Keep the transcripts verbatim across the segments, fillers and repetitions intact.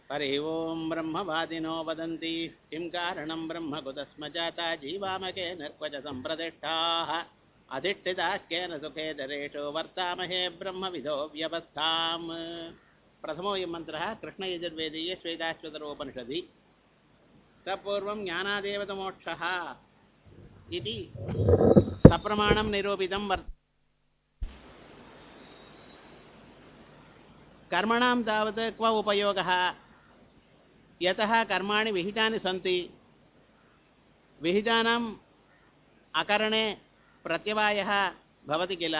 हरि ओं ब्रह्मवादिनो वदन्ति किं कारणं ब्रह्म कुतस्म जाता जीवामकेन क्व च सम्प्रतिष्ठाः अधिष्ठिताः केन सुखेतरेषु वर्तामहे ब्रह्मविदो व्यवस्थाम्। प्रथमोऽयं मन्त्रः कृष्णयजुर्वेदीये श्वेताश्वतरोपनिषदि। तत्पूर्वं ज्ञानादेवतमोक्षः इति सप्रमाणं निरूपितं वर्तते। कर्मणां तावत् क्व उपयोगः? यतः कर्माणि विहितानि सन्ति, विहितानाम् अकरणे प्रत्यवायः भवति किल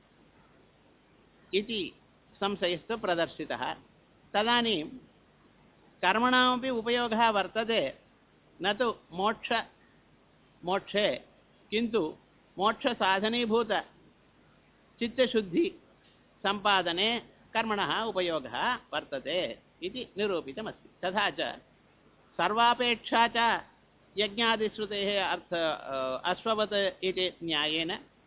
इति संशयस्तु प्रदर्शितः। तदानीं कर्मणामपि उपयोगः वर्तते, न तु मोक्ष मोक्षे किन्तु मोक्षसाधनीभूत चित्तशुद्धि सम्पादने कर्मणः उपयोगः वर्तते इति निरूपितमस्ति। तथा च सर्वापेक्षा च यज्ञादिश्रुतेः अर्थ अश्ववत् इति न्यायेन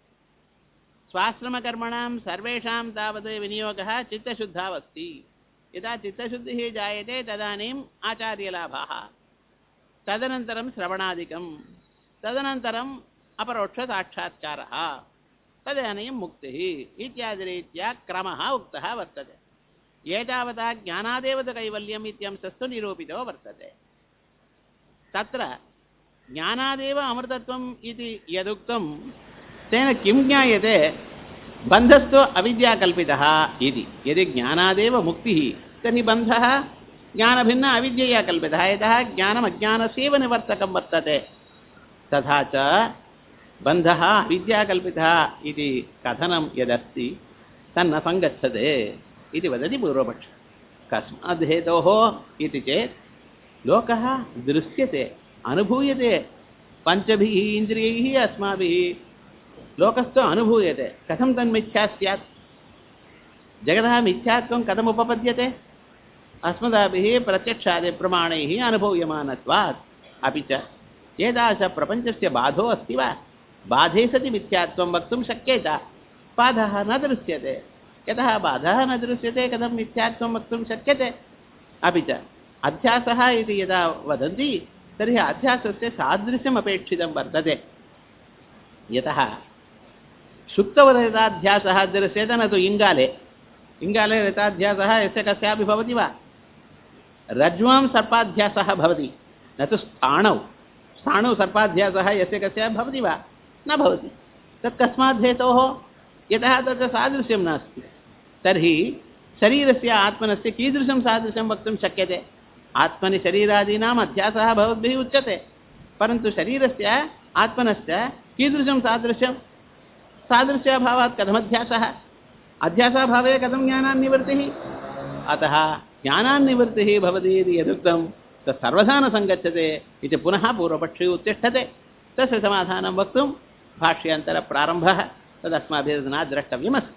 स्वाश्रमकर्मणां सर्वेषां तावत् विनियोगः चित्तशुद्धावस्ति। यदा चित्तशुद्धिः जायते तदानीम् आचार्यलाभः, तदनन्तरं श्रवणादिकं, तदनन्तरम् अपरोक्षसाक्षात्कारः, तदानीं मुक्तिः इत्यादिरीत्या क्रमः उक्तः वर्तते। एतावता ज्ञानादेवतकैवल्यम् इत्यंशस्तु निरूपितो वर्तते। तत्र ज्ञानादेव अमृतत्वम् इति यदुक्तं तेन किं ज्ञायते? बन्धस्तु अविद्याकल्पितः इति। यदि ज्ञानादेव मुक्तिः तर्हि बन्धः ज्ञानभिन्न अविद्यया कल्पितः, यतः ज्ञानम् अज्ञानस्यैव निवर्तकं वर्तते। तथा च बन्धः अविद्याकल्पितः इति कथनं यदस्ति तन्न सङ्गच्छते इति वदति पूर्वपक्षः। कस्माद् हेतोः इति चेत् लोकः दृश्यते, अनुभूयते, पञ्चभिः इन्द्रियैः अस्माभिः लोकस्तु अनुभूयते। कथं तन्मिथ्या स्यात्? जगतः मिथ्यात्वं कथम् उपपद्यते? अस्मदाभिः प्रत्यक्षादिप्रमाणैः अनुभूयमानत्वात्। अपि च एतादृशप्रपञ्चस्य बाधो अस्ति वा? बाधे सति मिथ्यात्वं वक्तुं शक्येत। बाधः न दृश्यते, यतः बाधः न दृश्यते कथं मिथ्यात्वं वक्तुं शक्यते? अपि च अध्यासः इति यदा वदन्ति तर्हि अध्यासस्य सादृश्यम् अपेक्षितं वर्तते। यतः सुप्तवरहिताध्यासः दृश्यते, न तु इङ्गाले। इङ्गाले रहिताध्यासः यस्य कस्यापि भवति वा? रज्ज्वां सर्पाध्यासः भवति, न तु स्थाणौ। स्थाणौ सर्पाध्यासः यस्य कस्यापि भवति वा? न भवति। तत् कस्मात् हेतोः? यतः तत्र सादृश्यं नास्ति। तर्हि शरीरस्य आत्मनस्य कीदृशं सादृश्यं वक्तुं शक्यते? आत्मनि शरीरादीनाम् अध्यासः भवद्भिः उच्यते, परन्तु शरीरस्य आत्मनश्च कीदृशं सादृश्यं? सादृश्याभावात् कथमध्यासः? अध्यासाभावे कथं ज्ञानान्निवृत्तिः? अतः ज्ञानान्निवृत्तिः भवति इति यदुक्तं तत् सर्वथा न सङ्गच्छते इति पुनः पूर्वपक्षी उत्तिष्ठते। तस्य समाधानं वक्तुं भाष्यान्तरप्रारम्भः तदस्माभिः न द्रष्टव्यमस्ति।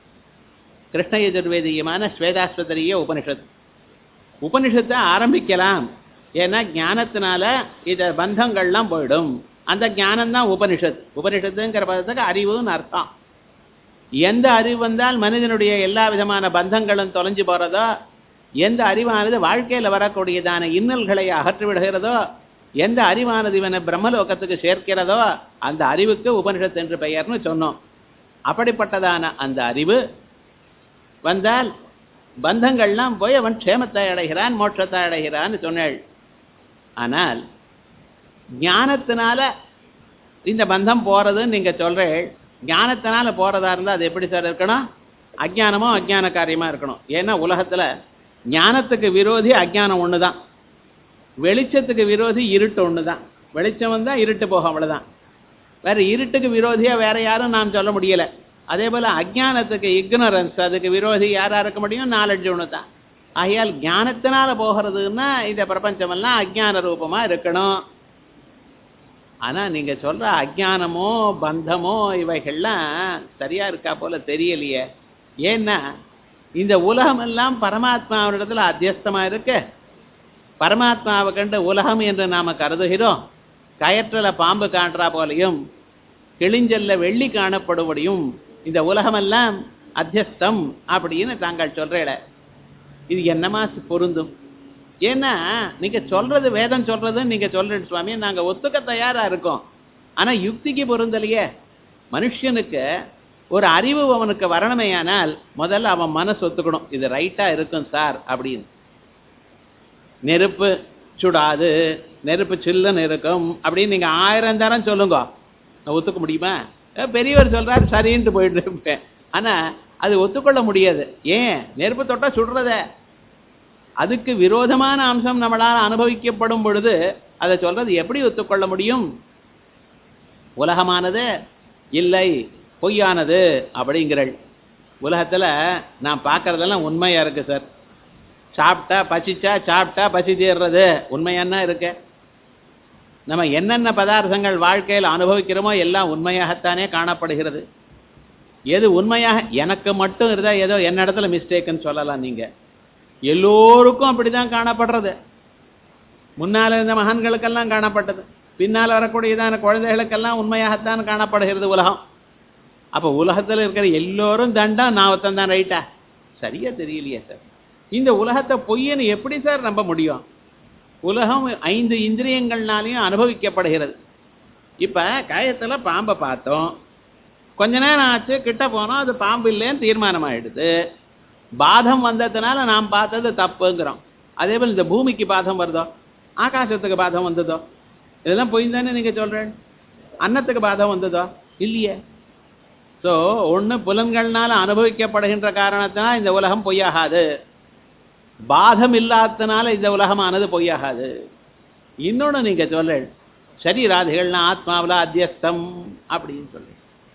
कृष्णयजुर्वेदीयमान श्वेताश्वतरीय उपनिषत् உபனிஷத்தை ஆரம்பிக்கலாம். ஏன்னா ஞானத்தினால இதை பந்தங்கள்லாம் போயிடும். அந்த ஞானம் தான் உபனிஷத். உபனிஷத்துங்கிற பதத்துக்கு அறிவுன்னு அர்த்தம். எந்த அறிவு வந்தால் மனிதனுடைய எல்லா விதமான பந்தங்களும் தொலைஞ்சு போகிறதோ, எந்த அறிவானது வாழ்க்கையில் வரக்கூடியதான இன்னல்களை அகற்றி விடுகிறதோ, எந்த அறிவானது இவனை பிரம்மலோகத்துக்கு சேர்க்கிறதோ அந்த அறிவுக்கு உபனிஷத் என்று பெயர்னு சொன்னோம். அப்படிப்பட்டதான அந்த அறிவு வந்தால் பந்தங்கள்லாம் போய் அவன் க்ஷேமத்தை அடைகிறான், மோட்சத்தை அடைகிறான்னு சொன்னாள். ஆனால் ஞானத்தினால இந்த பந்தம் போகிறதுன்னு நீங்கள் சொல்கிறேள். ஞானத்தினால போகிறதா இருந்தால் அது எப்படி சார் இருக்கணும்? அஜ்ஞானமோ அஜ்ஞான காரியமாக இருக்கணும். ஏன்னா உலகத்தில் ஞானத்துக்கு விரோதி அஜ்ஞானம் ஒன்று தான், வெளிச்சத்துக்கு விரோதி இருட்டு ஒன்று தான். வெளிச்சம் வந்தால் இருட்டு போகும், அவ்வளோதான். வேறு இருட்டுக்கு விரோதியாக வேறு யாரும் நாம் சொல்ல முடியலை. அதே போல் அஜ்ஞானத்துக்கு இக்னரன்ஸ், அதுக்கு விரோதி யாராக இருக்க முடியும்? நாலெட்ஜ் ஒன்று தான். ஆகையால் ஞானத்தினால போகிறதுன்னா இந்த பிரபஞ்சமெல்லாம் அஜ்ஞான ரூபமாக இருக்கணும். ஆனால் நீங்கள் சொல்கிற அஜ்ஞானமோ பந்தமோ இவைகள்லாம் சரியாக இருக்கா போல் தெரியலையே. ஏன்னா இந்த உலகமெல்லாம் பரமாத்மாவிடத்தில் அத்தியஸ்தமாக இருக்கு. பரமாத்மாவை கண்டு உலகம் என்று நாம் கருதுகிறோம். கயற்றில் பாம்பு காண்றா போலையும் கிழிஞ்சல்ல வெள்ளி காணப்படும்படியும் இந்த உலகமெல்லாம் அத்தியஸ்தம் அப்படின்னு தாங்கள் சொல்கிறேட. இது என்னமா பொருந்தும்? ஏன்னா நீங்க சொல்றது வேதம் சொல்றது நீங்க சொல்றீங்க சுவாமி, நாங்க ஒத்துக்க தயாரா இருக்கோம். ஆனா யுக்திக்கு பொருந்தலையே. மனுஷனுக்கு ஒரு அறிவு அவனுக்கு வரணுமேயானால் முதல்ல அவன் மனசு ஒத்துக்கணும், இது ரைட்டா இருக்கும் சார் அப்படின்னு. நெருப்பு சுடாது, நெருப்பு சில்லுன்னு இருக்கும் அப்படின்னு நீங்க ஆயிரம் தரம் சொல்லுங்க, ஒத்துக்க முடியுமா? பெரியவர் சொல்றாரு சரின்ட்டு போயிட்டு இருப்பேன். ஆனா அது ஒத்துக்கொள்ள முடியாது. ஏன்? நெருப்பு தொட்டா சுடுறத. அதுக்கு விரோதமான அம்சம் நம்மளால் அனுபவிக்கப்படும் பொழுது அதை சொல்றது எப்படி ஒத்துக்கொள்ள முடியும்? உலகமானது இல்லை, பொய்யானது அப்படிங்கிறள். உலகத்துல நான் பார்க்கறதெல்லாம் உண்மையா இருக்கு சார். சாப்பிட்டா பசிச்சா சாப்பிட்டா பசி தீர்றது உண்மையானா இருக்கு. நம்ம என்னென்ன பதார்த்தங்கள் வாழ்க்கையில் அனுபவிக்கிறோமோ எல்லாம் உண்மையாகத்தானே காணப்படுகிறது. எது உண்மையாக எனக்கு மட்டும் இருந்தா ஏதோ என்ன இடத்துல மிஸ்டேக்குன்னு சொல்லலாம். நீங்க எல்லோருக்கும் அப்படிதான் காணப்படுறது. முன்னால இருந்த மகான்களுக்கெல்லாம் காணப்பட்டது, பின்னால் வரக்கூடியதான குழந்தைகளுக்கெல்லாம் உண்மையாகத்தான் காணப்படுகிறது உலகம். அப்ப உலகத்துல இருக்கிற எல்லோரும் தண்டா, நான் ஒருத்தன் தான் ரைட்டா? சரியா தெரியலையே சார். இந்த உலகத்தை பொய்யன்னு எப்படி சார் நம்ப முடியும்? உலகம் ஐந்து இந்திரியங்கள்னாலையும் அனுபவிக்கப்படுகிறது. இப்ப காயத்துல பாம்பை பார்த்தோம், கொஞ்ச நேரம் ஆச்சு, கிட்ட போனோம், அது பாம்பு இல்லைன்னு தீர்மானம் ஆயிடுது. பாதம் வந்ததுனால நாம் பார்த்தது தப்புங்கிறோம். அதே போல் இந்த பூமிக்கு பாதம் வருதோ, ஆகாசத்துக்கு பாதம் வந்ததோ, இதெல்லாம் பொய் தானே நீங்க சொல்றேன். அன்னத்துக்கு பாதம் வந்ததோ இல்லையே. ஸோ ஒன்று புலன்கள்னால அனுபவிக்கப்படுகின்ற காரணத்தினால் இந்த உலகம் பொய்யாகாது, பாதம் இல்லாததுனால இந்த உலகமானது பொய்யாகாது. இன்னொன்று நீங்க சொல்றேன் சரீராதிகள்னா ஆத்மாவில் அத்தியஸ்தம் அப்படின்னு சொல்லு.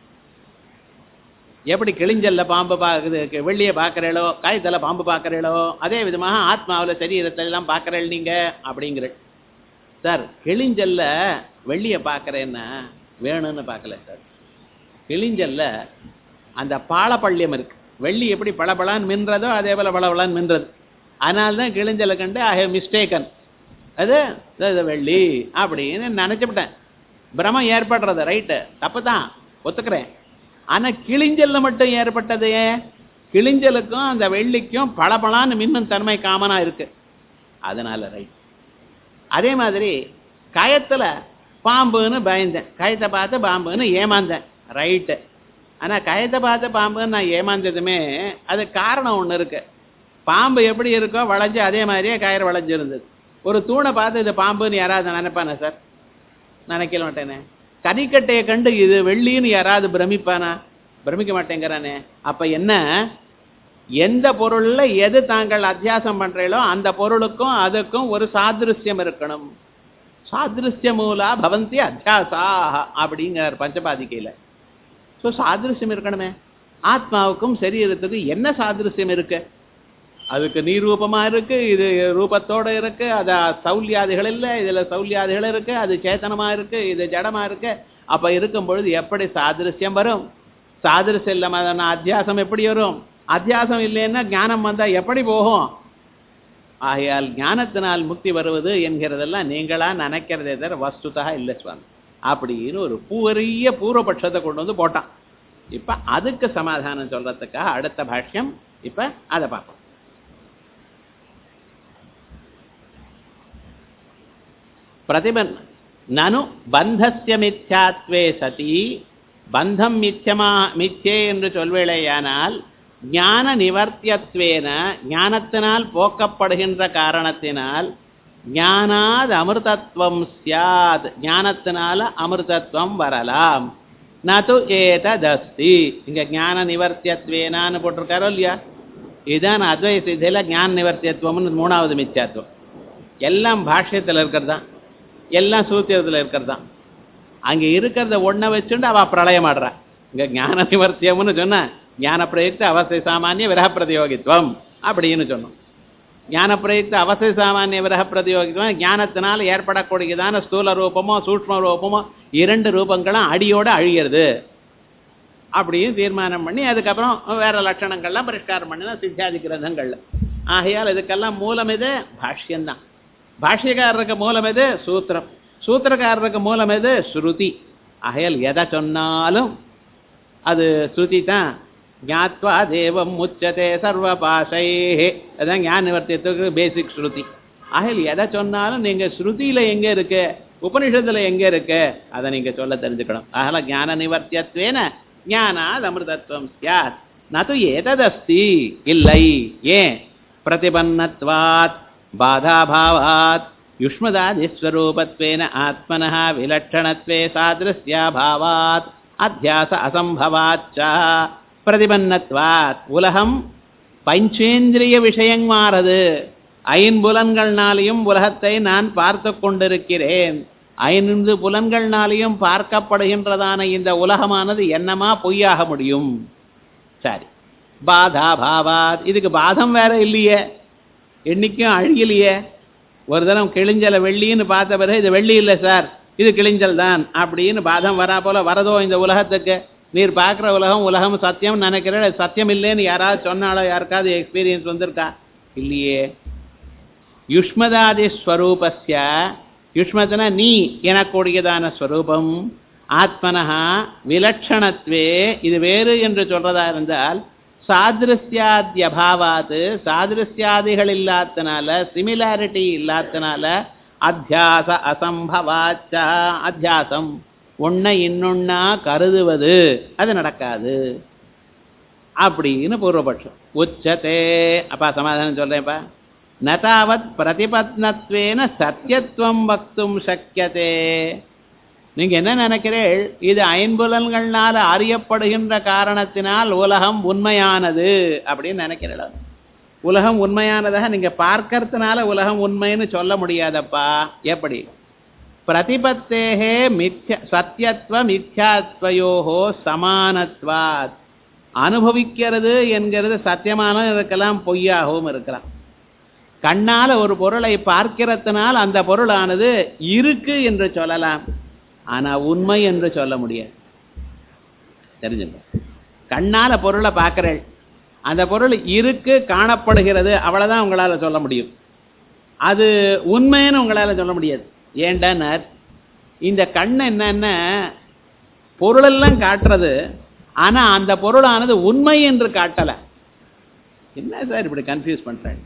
எப்படி கிழிஞ்சல்ல பாம்பு பார்க்குது, வெள்ளியை பார்க்குறீளோ, காயத்தில் பாம்பு பார்க்குறீளோ, அதே விதமாக ஆத்மாவில் சரீரத்திலெல்லாம் பார்க்குறேள் நீங்க அப்படிங்கிற சார். கிழிஞ்சல்ல வெள்ளியை பார்க்குறேன்னா வேணும்னு பார்க்கல சார். கிழிஞ்சல்ல அந்த பாலப்பள்ளியம் இருக்கு. வெள்ளி எப்படி பளபளான்னு மின்றதோ அதே போல பளபளான்னு மின்றது. அதனால்தான் கிழிஞ்சலை கண்டு ஐ ஹவ் மிஸ்டேக்கன், அது வெள்ளி அப்படின்னு நினச்சிவிட்டேன். பிரமம் ஏற்படுறது ரைட்டு, தப்பு தான், ஒத்துக்கிறேன். ஆனால் கிழிஞ்சல்ல மட்டும் ஏற்பட்டது ஏன்? கிழிஞ்சலுக்கும் அந்த வெள்ளிக்கும் பளபளான்னு மின்னும் தன்மை காமனாக இருக்கு, அதனால ரைட். அதே மாதிரி கயத்தில் பாம்புன்னு பயந்தேன், கயத்தை பார்த்து பாம்புன்னு ஏமாந்தேன், ரைட்டு. ஆனால் கயத்தை பார்த்து பாம்புன்னு நான் ஏமாந்ததுமே அது காரணம் ஒன்று இருக்கு. பாம்பு எப்படி இருக்கோ வளைஞ்சு அதே மாதிரியே கயிறு வளைஞ்சிருந்தது. ஒரு தூணை பார்த்து இது பாம்புன்னு யாராவது நினைப்பானே சார்? நினைக்க மாட்டேனே. கனிக்கட்டையை கண்டு இது வெள்ளின்னு யாராவது பிரமிப்பானா? பிரமிக்க மாட்டேங்கிறானே. அப்ப என்ன, எந்த பொருள்ல எது தாங்கள் அத்தியாசம் பண்றீங்களோ அந்த பொருளுக்கும் அதுக்கும் ஒரு சாதிருஷ்யம் இருக்கணும். சாதிருஷ்ய மூலா பவந்தி அத்தியாசா அப்படிங்கிற பஞ்சபாதிக்கையில. ஸோ சாதிருஷ்யம் இருக்கணுமே. ஆத்மாவுக்கும் சரீரத்துக்கும் என்ன சாதிருஷ்யம் இருக்கு? அதுக்கு நீரூபமா இருக்கு, இது ரூபத்தோட இருக்கு. அது சௌல்யாதிகள் இல்லை, இதுல சௌல்யாதிகள் இருக்கு. அது சேத்தனமா இருக்கு, இது ஜடமா இருக்கு. அப்ப இருக்கும் பொழுது எப்படி சாதிருஷ்யம் வரும்? சாதிருஷ்யம் இல்லாம அத்தியாசம் எப்படி வரும்? அத்தியாசம் இல்லைன்னா ஞானம் வந்தா எப்படி போகும்? ஆகையால் ஞானத்தினால் முக்தி வருவது என்கிறதெல்லாம் நீங்களா நினைக்கிறதே தவிர வஸ்துதா இல்லை சுவாமி அப்படின்னு ஒரு பூரிய பூர்வபட்சத்தை கொண்டு வந்து போட்டான். இப்ப அதுக்கு சமாதானம் சொல்றதுக்காக அடுத்த பாஷ்யம் இப்ப அதை பார்ப்போம். பிரதிபன் நனு பந்தஸ்ய மித்யாத்வே சதி, பந்தம் மித்யமா மித்யே என்று சொல்வேளையானால் ஞான நிவர்த்தியத்வேன ஞானத்தினால் போக்கப்படுகின்ற காரணத்தினால் ஞானாத் அமிர்தத்வம் ஸ்யாத் ஞானத்தினால அமிர்தத்வம் வரலாம். நது ஏததஸ்தி இங்க ஞான நிவர்த்தியத்வேனான்னு போட்டிருக்காரோ இல்லையா? இதுதான் அத்வைத சித்தியில ஞான நிவர்த்தியத்துவம்னு மூணாவது மித்யாத்துவம். எல்லாம் பாஷ்யத்தில் இருக்கிறது தான், எல்லாம் சூத்திரத்தில் இருக்கிறது தான். அங்கே இருக்கிறத ஒன்றை வச்சுட்டு அவள் பிரளயம் ஆடுறா. இங்கே ஞான நிவர்த்தியம்னு சொன்ன ஞான பிரயுக்த அவஸ்தை சாமானிய விரக பிரதியோகித்துவம் அப்படின்னு சொன்னோம். ஞான பிரயுக்த அவஸ்தை சாமானிய விரக பிரதியோகித்துவம் ஞானத்தினால் ஏற்படக்கூடியதான ஸ்தூல ரூபமோ சூட்ச்ம ரூபமோ இரண்டு ரூபங்களும் அடியோடு அழிகிறது அப்படின்னு தீர்மானம் பண்ணி அதுக்கப்புறம் வேற லட்சணங்கள்லாம் பரிஷ்காரம் பண்ணினா சித்தியாதி கிரந்தங்கள்ல. ஆகையால் இதுக்கெல்லாம் மூலம் எது? பாஷ்யம்தான். பாஷ்யக்காரருக்கு மூலம் எது? சூத்திரம். சூத்திரக்காரருக்கு மூலம் எது? ஸ்ருதி. ஆகையால் எதை சொன்னாலும் அது ஸ்ருதி தான். ஞாத்வா தேவம் முச்சதே சர்வ பாஷை, அதான் ஞான நிவர்த்தியத்துக்கு பேசிக் ஸ்ருதி. ஆகில் எதை சொன்னாலும் நீங்க ஸ்ருதியில எங்க இருக்கு, உபனிஷத்துல எங்க இருக்கு, அதை நீங்க சொல்ல தெரிஞ்சுக்கணும். ஆகல ஞான நிவர்த்தியத்வேன ஞானாத் அமிர்தத்வம் ஸ்யாத் நது ஏததஸ்தி, இல்லை. ஏன்? பிரதிபன்னத்வாத் பாதாபாவாத் யுஷ்மதாதிஸ்வரூபத்வேன ஆத்மனः விலட்சணத்வே சாதிருஷ்யாபாவாத் அத்தியாச அசம்பவாச்ச. பிரதிபன்னத்வாத் உலகம் பஞ்சேந்திரிய விஷயம் மாறது. ஐம்புலன்கள்னாலையும் உலகத்தை நான் பார்த்து கொண்டிருக்கிறேன். ஐந்து புலன்கள்னாலையும் பார்க்கப்படுகின்றதான இந்த உலகமானது என்னமா பொய்யாக முடியும்? சரி, பாதா பாவாத், இதுக்கு பாதம் வேற இல்லையே, என்னைக்கும் அழியலையே. ஒரு தரம் கிழிஞ்சல வெள்ளின்னு பார்த்த பிறகு இது வெள்ளி இல்லை சார், இது கிழிஞ்சல் தான் அப்படின்னு பாதம் வரா போல வரதோ இந்த உலகத்துக்கு? நீர் பார்க்குற உலகம் உலகம் சத்தியம் நினைக்கிற, சத்தியம் இல்லைன்னு யாராவது சொன்னாலோ யாருக்காவது எக்ஸ்பீரியன்ஸ் வந்திருக்கா? இல்லையே. யுஷ்மதாதி ஸ்வரூபஸ்ய, யுஷ்மதன நீ எனக்கூடியதான ஸ்வரூபம், ஆத்மனஹா விலட்சணத்வே, இது வேறு என்று சொல்றதா இருந்தால் சாதிருஷ்யாத்யபாவாத், சாதிருஷ்யாதிகள் இல்லாதனால, சிமிலாரிட்டி இல்லாதனால, அத்தியாச அசம்பவாச்ச, அத்தியாசம் ஒன்னை இன்னொன்னா கருதுவது அது நடக்காது அப்படின்னு பூர்வபட்சம். உச்சத்தே, அப்பா சமாதானம் சொல்றேன்ப்பா. நதாவத் பிரதிபத்னத்வேன சத்தியத்துவம் வக்தும் சக்கியதே. நீங்க என்ன நினைக்கிறீர்கள்? இது ஐம்புலன்கள்னால அறியப்படுகின்ற காரணத்தினால் உலகம் உண்மையானது அப்படின்னு நினைக்கிறீர்கள். உலகம் உண்மையானதாக நீங்க பார்க்கறதுனால உலகம் உண்மைன்னு சொல்ல முடியாதப்பா. எப்படி? பிரதிபத்தேகே மித்யா சத்தியத்துவ மித்யாத்வயோஹோ சமானத்வாத். அனுபவிக்கிறது என்கிறது சத்தியமானதும் இருக்கலாம், பொய்யாகவும் இருக்கலாம். கண்ணால ஒரு பொருளை பார்க்கிறதுனால் அந்த பொருளானது இருக்கு என்று சொல்லலாம், ஆனா உண்மை என்று சொல்ல முடியாது. தெரிஞ்சுங்க, கண்ணால பொருளை பார்க்கிறேன், அந்த பொருள் இருக்கு, காணப்படுகிறது, அவ்வளவுதான் உங்களால சொல்ல முடியும். அது உண்மைன்னு உங்களால சொல்ல முடியாது. ஏண்டானார், இந்த கண் என்னன்னா பொருளெல்லாம் காட்டுறது, ஆனா அந்த பொருளானது உண்மை என்று காட்டல. என்ன சார் இப்படி கன்ஃபியூஸ் பண்றேன்?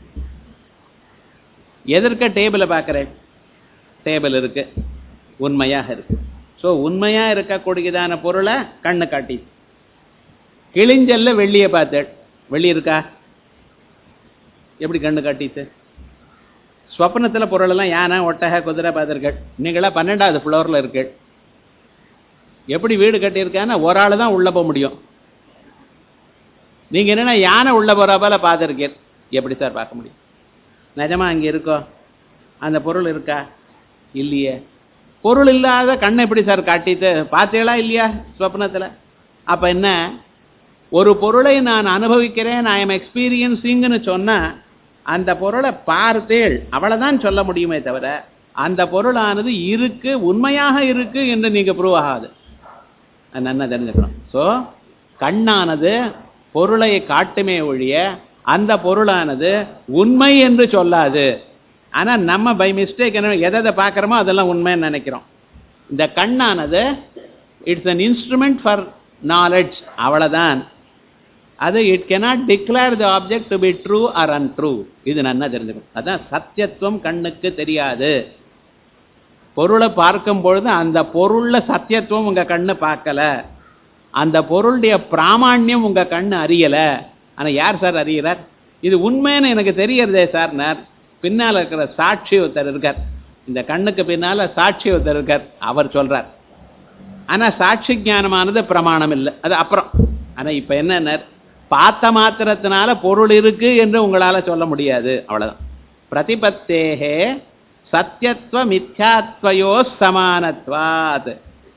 எதற்க டேபிளை பார்க்கிறேன், டேபிள் இருக்கு, உண்மையாக இருக்கு. ஸோ உண்மையா இருக்கக்கூடியதான பொருளை கண்ணு காட்டி. கிழிஞ்சல்ல வெள்ளியை பார்த்தேன், வெள்ளி இருக்கா? எப்படி கண்ணு காட்டிச்சு? ஸ்வப்னத்தில் பொருளெல்லாம் யானை ஒட்டக குதிரை பார்த்துருக்கள். நீங்களா பன்னெண்டாவது ஃப்ளோரில் இருக்கு. எப்படி வீடு கட்டியிருக்கான்னா ஒரு ஆள் தான் உள்ளே போக முடியும். நீங்கள் என்னென்னா யானை உள்ளே போகிற போல பார்த்துருக்கீர். எப்படி சார் பார்க்க முடியும்? நிஜமா அங்கே இருக்கோ? அந்த பொருள் இருக்கா? இல்லையே. பொருள் இல்லாத கண்ணை எப்படி சார் காட்டிட்டு பார்த்தீங்களா இல்லையா ஸ்வப்னத்தில்? அப்போ என்ன, ஒரு பொருளை நான் அனுபவிக்கிறேன், ஐ எம் எக்ஸ்பீரியன்ஸிங்னு சொன்னால் அந்த பொருளை பார்த்தேள் அவ்வளோதான் சொல்ல முடியுமே தவிர அந்த பொருளானது இருக்கு, உண்மையாக இருக்கு என்று நீங்கள் ப்ரூவ் ஆகாது. நல்லா தெரிஞ்சுக்கணும். ஸோ கண்ணானது பொருளை காட்டுமே ஒழிய அந்த பொருளானது உண்மை என்று சொல்லாது. ஆனால் நம்ம பை மிஸ்டேக் என்ன எதை பார்க்குறோமோ அதெல்லாம் உண்மைன்னு நினைக்கிறோம். இந்த கண்ணானது it's an instrument for knowledge, அவ்வளோதான். அது it cannot declare the object to be true or untrue. இது நல்லா தெரிஞ்சுக்கணும். அதான் சத்தியத்துவம் கண்ணுக்கு தெரியாது. பொருளை பார்க்கும் பொழுது அந்த பொருளில் சத்தியத்துவம் உங்கள் கண்ணு பார்க்கல, அந்த பொருளுடைய பிராமாண்யம் உங்கள் கண்ணு அறியலை. ஆனால் யார் சார் அறிகிறார்? இது உண்மைன்னு எனக்கு தெரியறதே சார்னார். பின்னால் இருக்கிற சாட்சி ஒருத்தர் இருக்கார், இந்த கண்ணுக்கு பின்னால் சாட்சி ஒருத்தர் இருக்கார், அவர் சொல்கிறார். ஆனால் சாட்சி ஞானமானது பிரமாணம் இல்லை, அது அப்புறம். ஆனால் இப்போ என்ன, பார்த்த மாத்திரத்தினால பொருள் இருக்கு என்று உங்களால் சொல்ல முடியாது, அவ்வளோதான். பிரதிபத்தேகே சத்தியத்துவ மித்யாத்வயோ சமானத்வாத்.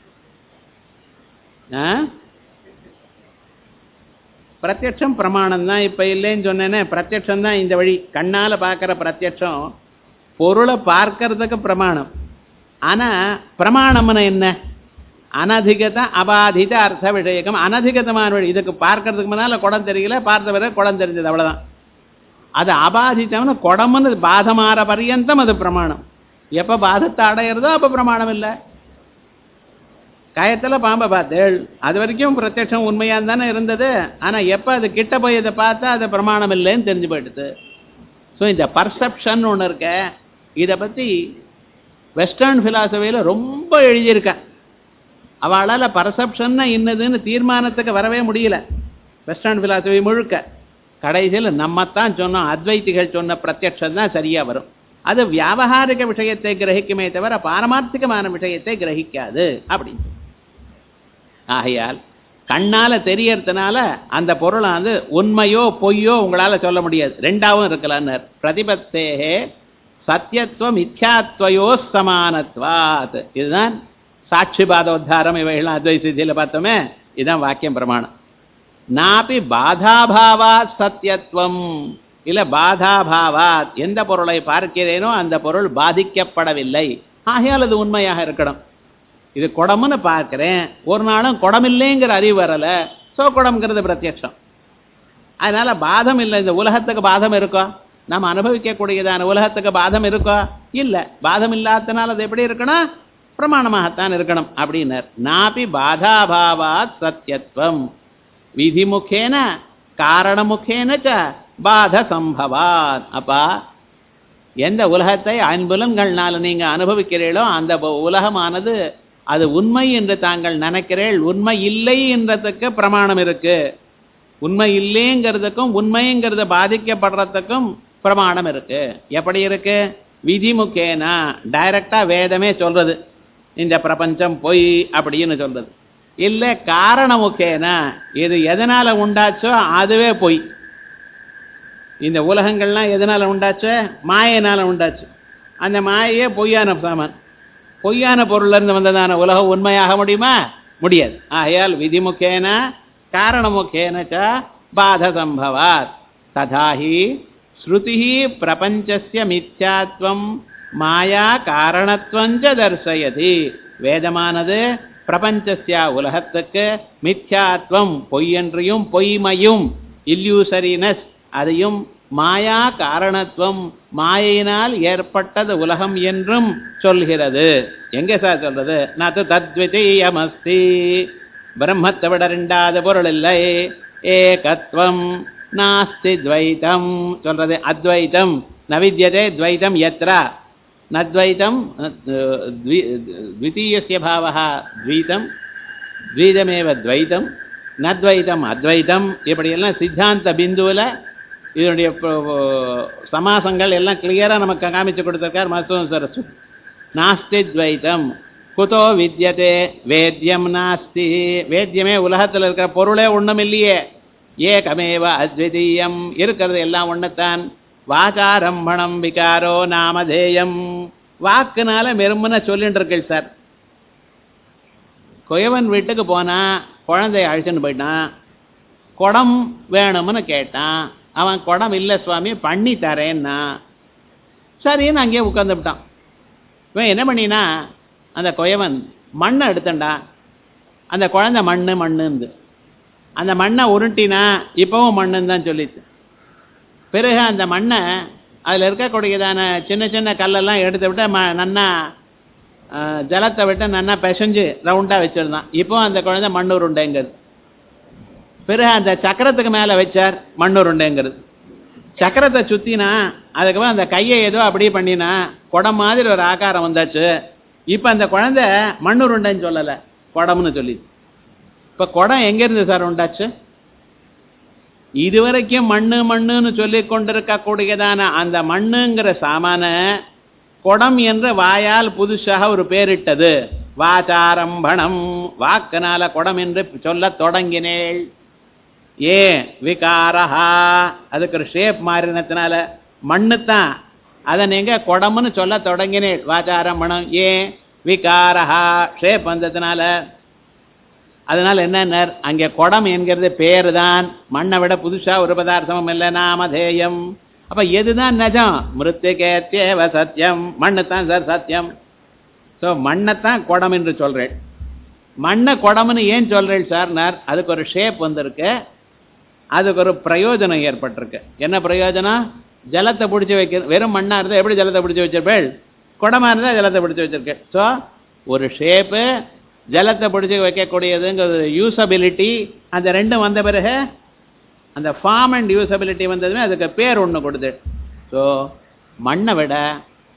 பிரத்யட்சம் பிரமாணம் தான். இப்போ இல்லைன்னு சொன்னேன்னே, பிரத்யட்சம் தான் இந்த வழி. கண்ணால் பார்க்குற பிரத்யட்சம் பொருளை பார்க்கறதுக்கு பிரமாணம். ஆனால் பிரமாணம்னு என்ன? அனதிகத அபாதித அர்த்த விஷயக்கம். அனதிகதமான வழி. இதுக்கு பார்க்கறதுக்கு முன்னால் குடம் தெரியல, பார்த்த பிறகு குடம் தெரிஞ்சது, அவ்வளோதான். அது அபாதித்தம்னு குடம்னு பாதமாற பரியந்தம் அது பிரமாணம். எப்போ பாதத்தை அடையிறதோ அப்போ பிரமாணம் இல்லை. கயத்தில் பாம்பை பார்த்தேள், அது வரைக்கும் பிரத்யட்சம் உண்மையாக தானே இருந்தது. ஆனால் எப்போ அது கிட்ட போய் இதை பார்த்தா அது பிரமாணம் இல்லைன்னு தெரிஞ்சு போயிடுது. ஸோ இந்த பர்செப்ஷன் ஒன்று இருக்க, இதை பற்றி வெஸ்டர்ன் ஃபிலாசபியில் ரொம்ப எழுதியிருக்கேன். அவளால் பர்செப்ஷன்னா இன்னதுன்னு தீர்மானத்துக்கு வரவே முடியல. வெஸ்டர்ன் ஃபிலாசபி முழுக்க கடைசியில் நம்மத்தான் சொன்னோம், அத்வைத்திகள் சொன்ன பிரத்யட்சம் தான் சரியாக வரும். அது வியாபகாரிக விஷயத்தை கிரகிக்குமே தவிர பாரமார்த்திகமான விஷயத்தை கிரகிக்காது அப்படின்னு. ஆகையால் கண்ணால் தெரியறதுனால அந்த பொருளானது உண்மையோ பொய்யோ உங்களால் சொல்ல முடியாது, ரெண்டாவும் இருக்கலான்னு. பிரதிபத்தேகே சத்தியத்துவம் மித்யாத்வயோ சமானத்வாத். இதுதான் சாட்சிபாதோத்தாரம். இவைகள்லாம் அத்வை சித்தியில் பார்த்தோமே, இதுதான் வாக்கியம் பிரமாணம். நாபி பாதாபாவாத் சத்தியத்துவம், இல்லை பாதாபாவாத், எந்த பொருளை பார்க்கிறேனோ அந்த பொருள் பாதிக்கப்படவில்லை, ஆகையால் அது உண்மையாக இருக்கணும். இது குடம்னு பார்க்கிறேன், ஒரு நாளும் குடமில்லைங்கிற அறிவு வரலை, ஸோ குடம்ங்கிறது பிரத்யட்சம். அதனால் பாதம் இல்லை. இந்த உலகத்துக்கு பாதம் இருக்கோ? நாம் அனுபவிக்கக்கூடியதான உலகத்துக்கு பாதம் இருக்கோ? இல்லை. பாதம் இல்லாதனால அது எப்படி இருக்கணும்? பிரமாணமாகத்தான் இருக்கணும் அப்படின்னர். நாபி பாதாபாவாத் சத்தியத்துவம் விதிமுகேன காரணமுகேன ச பாத சம்பவாத். அப்பா, எந்த உலகத்தை ஐம்புலன்கள்னால நீங்கள் அனுபவிக்கிறீர்களோ அந்த உலகமானது அது உண்மை என்று தாங்கள் நினைக்கிறீர்கள். உண்மை இல்லை என்றதுக்கு பிரமாணம் இருக்கு. உண்மை இல்லைங்கிறதுக்கும் உண்மைங்கிறது பாதிக்கப்படுறதுக்கும் பிரமாணம் இருக்கு. எப்படி இருக்கு? விதிமுகேனா, டைரக்டா வேதமே சொல்றது இந்த பிரபஞ்சம் பொய் அப்படின்னு சொல்றது. இல்லை காரணமுகேனா, இது எதனால உண்டாச்சோ அதுவே பொய். இந்த உலகங்கள்லாம் எதனால உண்டாச்சோ? மாயினால உண்டாச்சு. அந்த மாயே பொய்யான சாமான். பொய்யான பொருள்லேருந்து வந்ததான உலகம் உண்மையாக முடியுமா? முடியாது. ஆகையால் விதிமுகேன காரணமுகேன ச பாத சம்பவாத். ததாஹி ஸ்ருதி பிரபஞ்சஸ்ய மித்யாத்வம் மாயா காரணத்வஞ்ச தர்சயதி. வேதமானது பிரபஞ்சஸ்ய உலகத்துக்கு மித்யாத்வம் பொய்யன்றியும் பொய்மையும் இல்யூசரினஸ் அதையும் மாயா காரணத்துவம் மாயினால் ஏற்பட்டது உலகம் என்றும் சொல்கிறது. எங்கே சார் சொல்றது? நது தத்விதீயமஸ்தி, பிரம்மத்தை விட ரெண்டாவது பொருள் இல்லை. ஏகத்வம் நாஸ்தி துவைதம் சொல்றது. அத்வைதம் நவித்யதே துவைதம் யத்ரா நத்வைதம் த்விதீயஸ்ய பாவः த்வைதம் த்வைதமேவ துவைதம் நத்வைதம் அத்வைதம். இப்படியெல்லாம் சித்தாந்த பிந்துவில் இதனுடைய சமாசங்கள் எல்லாம் கிளியராக நமக்கு காமிச்சு கொடுத்துருக்கார் மருத்துவம் சரஸ்வதி. நாஸ்தி துவைதம் குதோ வித்யதே வேத்யம் நாஸ்தி. வேத்யமே உலகத்தில் இருக்கிற பொருளே ஒன்றும் இல்லையே. ஏகமேவ அத்விதீயம், இருக்கிறது எல்லாம் ஒன்றுத்தான். வாசாரம்பணம் விகாரோ நாமதேயம், வாக்குனால மெரும்புன சொல்லிட்டு இருக்கேள் சார். குயவன் வீட்டுக்கு போனான், குழந்தைய அழிச்சுன்னு போயிட்டான். குடம் வேணும்னு கேட்டான். அவன் குடம் இல்லை சுவாமி பண்ணி தரேன்னா சரின்னு அங்கேயே உட்காந்துவிட்டான். இவன் என்ன பண்ணினா, அந்த குயவன் மண்ணை எடுத்தண்டா. அந்த குழந்தை மண்ணு மண்ணுந்து அந்த மண்ணை உருட்டினா இப்பவும் மண்ணுன்னு தான் சொல்லிச்சு. பிறகு அந்த மண்ணை அதில் இருக்கக்கூடியதான சின்ன சின்ன கல்லெல்லாம் எடுத்து விட்டு ம நன்னா ஜலத்தை விட்டு நன்னா பிசைஞ்சு ரவுண்டாக வச்சுருந்தான். இப்போ அந்த குழந்தை மண் உருண்டைங்கிறது. பிறகு அந்த சக்கரத்துக்கு மேலே வச்சார், மண் உருண்டைங்கிறது. சக்கரத்தை சுற்றினா அதுக்கப்புறம் அந்த கையை ஏதோ அப்படியே பண்ணினா குடம் மாதிரி ஒரு ஆகாரம் வந்தாச்சு. இப்போ அந்த குழந்தை மண் உருண்டைன்னு சொல்லலை, குடம்னு சொல்லி. இப்போ குடம் எங்கேருந்து சார் உண்டாச்சு? இதுவரைக்கும் மண்ணு மண்ணுன்னு சொல்லி கொண்டிருக்கக்கூடியதான அந்த மண்ணுங்கிற சாமான குடம் என்ற வாயால் புதுசாக ஒரு பேரிட்டது. வாசாரம்பணம், வாக்குனால குடம் என்று சொல்ல தொடங்கினேள். ஏ விகாரஹா, அதுக்கு ஒரு ஷேப் மாறினத்தினால மண்ணுத்தான் அதை நீங்கள் குடம்னு சொல்ல தொடங்கினேள். வாசாரம்பணம் ஏ விகாரஹா, ஷேப் வந்ததுனால. அதனால் என்ன, அங்கே குடம் என்கிறது பேர் தான், மண்ணை விட புதுசாக ஒரு பதார்த்தமும் இல்லை. நாமதேயம். அப்போ எதுதான் நிஜம்? மிருத்திகேத்யேவ சத்தியம், மண்ணு தான் சார் சத்தியம். ஸோ மண்ணைத்தான் குடம் என்று சொல்கிறேன். மண்ணை குடம்னு ஏன் சொல்கிறேன் சார்னார்? அதுக்கு ஒரு ஷேப் வந்திருக்கு, அதுக்கு ஒரு பிரயோஜனம் ஏற்பட்டிருக்கு. என்ன பிரயோஜனம்? ஜலத்தை பிடிச்சி வைக்க. வெறும் மண்ணாக இருந்தால் எப்படி ஜலத்தை பிடிச்சி வச்சிருப்பேள்? குடமாக இருந்தால் ஜலத்தை பிடிச்சி வச்சிருக்கேன். ஸோ ஒரு ஷேப்பு, ஜலத்தை பிடிச்சி வைக்கக்கூடியதுங்கிறது யூசபிலிட்டி. அந்த ரெண்டும் வந்த பிறகு அந்த ஃபார்ம் அண்ட் யூசபிலிட்டி வந்ததுமே அதுக்கு பேர் ஒன்று கொடுத்து. ஸோ மண்ணை விட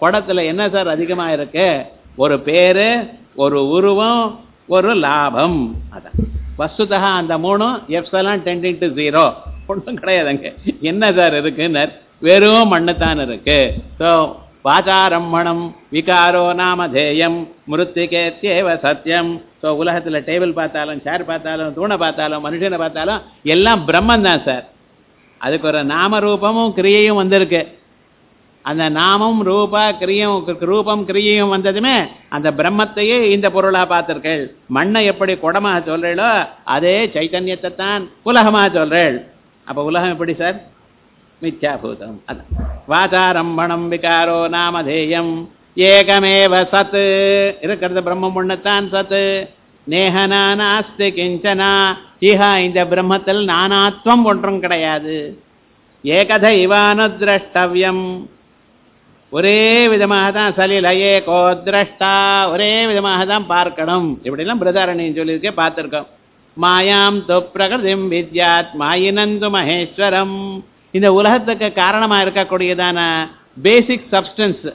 குடத்துல என்ன சார் அதிகமா இருக்கு? ஒரு பேரு, ஒரு உருவம், ஒரு லாபம். அதான் வஸ்துதா அந்த மூணும் எப்சலான் டெண்டிங் டு ஜீரோ. ஒன்றும் கிடையாதுங்க. என்ன சார் இருக்குன்னு வெறும் மண்ணுத்தான் இருக்கு. ஸோ வாசாரம்மணம் விகாரோ நாமதேயம் மிருத்திகேத்யேவ சத்தியம். ஸோ உலகத்தில் டேபிள் பார்த்தாலும், சேர் பார்த்தாலும், தூணை பார்த்தாலும், மனுஷனை பார்த்தாலும் எல்லாம் பிரம்மன் தான் சார். அதுக்கு ஒரு நாம ரூபமும் கிரியையும் வந்திருக்கு. அந்த நாமம் ரூபா கிரியம் ரூபம் கிரியையும் வந்ததுமே அந்த பிரம்மத்தையே இந்த பொருளா பார்த்திருக்கள். மண்ணை எப்படி குடமாக சொல்றீளோ அதே சைத்தன்யத்தை தான் உலகமாக சொல்றேள். அப்ப உலகம் எப்படி சார்? மித்யாபூதம். அதான் வாசாரம்பணம் விகாரோ நாமதேயம் ஏகமேவ சத். இருக்கிறது பிரம்மம் ஒண்ணுத்தான் சத்து. நேஹனா நாஸ்தி கிஞ்சனா. இஹா இந்த பிரம்மத்தில் நானாத்வம் ஒன்றும் கிடையாது. ஏகத இவானு திரஷ்டவ்யம். ஒரே விதமாக தான் சலில ஏகோ திரஷ்டா. ஒரே விதமாக தான் பார்க்கணும். இப்படிலாம் பிரதாரணின்னு சொல்லியிருக்கே பார்த்துருக்கோம். மாயாம் து பிரகிருதிம் வித்யாத் மாயினந்து மகேஸ்வரம். இந்த உலகத்துக்கு காரணமாக இருக்கக்கூடியதான பேசிக் சப்ஸ்டன்ஸ்